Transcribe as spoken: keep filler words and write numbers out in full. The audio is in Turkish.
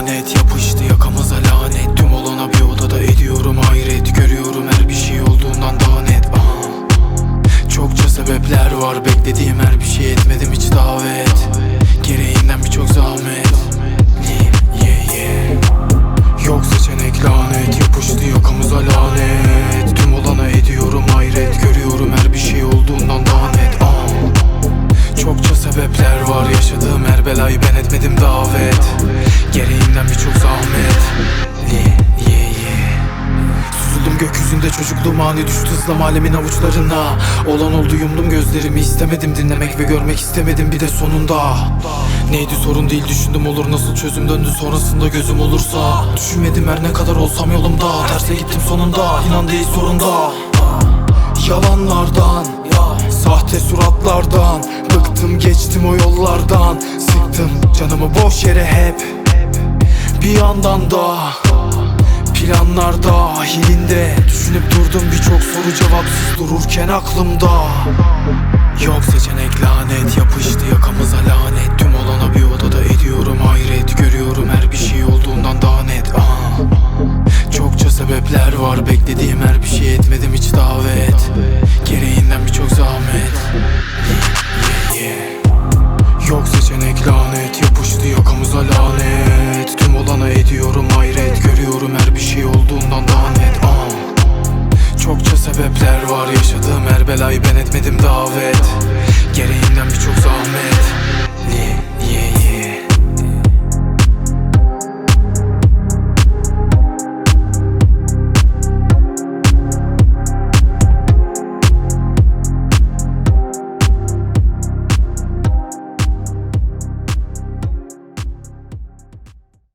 lanet, yapıştı yakamıza lanet. Tüm olana bir odada ediyorum hayret. Görüyorum her bir şey olduğundan daha net. Aha. Çokça sebepler var, beklediğim her bir şey etmedim hiç davet. Gereğinden birçok zahmet. Yeah, yeah. Yok seçenek lanet, yapıştı yakamıza lanet. Tüm olana ediyorum hayret. Görüyorum her bir şey olduğundan daha net. Aha. Çokça sebepler var, yaşadığım her belayı ben etmedim davet. Gereğinden birçok zahmet. Yeah, yeah, yeah. Susuldum gökyüzünde, çocukluğum ani düştü ıslam alemin avuçlarına. Olan oldu, yumdum gözlerimi, istemedim dinlemek ve görmek istemedim bir de sonunda. Neydi sorun değil, düşündüm olur nasıl çözüm, döndü sonrasında gözüm olursa. Düşünmedim her ne kadar olsam yolumda, terse gittim sonunda, inan değil sorunda. Yalanlardan, sahte suratlardan, bıktım geçtim o yollardan. Sıktım canımı boş yere hep, bir yandan da planlar dahilinde. Düşünüp durdum birçok soru cevapsız dururken aklımda. Yok seçenek lanet, yapıştı yakamıza lanet. Tüm olana bir odada ediyorum hayret. Görüyorum her bir şey olduğundan daha net. Aha. Çokça sebepler var, beklediğim her bir şey etmedim hiç davet. Gereğinden birçok zahmet. Yeah, yeah. Yok seçenek lanet, yapıştı yakamıza lanet. Tüm olana ediyorum hayret. Görüyorum her bir şey olduğundan daha net. Aha. Çokça sebepler var, yaşadığım her belayı ben etmedim davet. Gereğinden birçok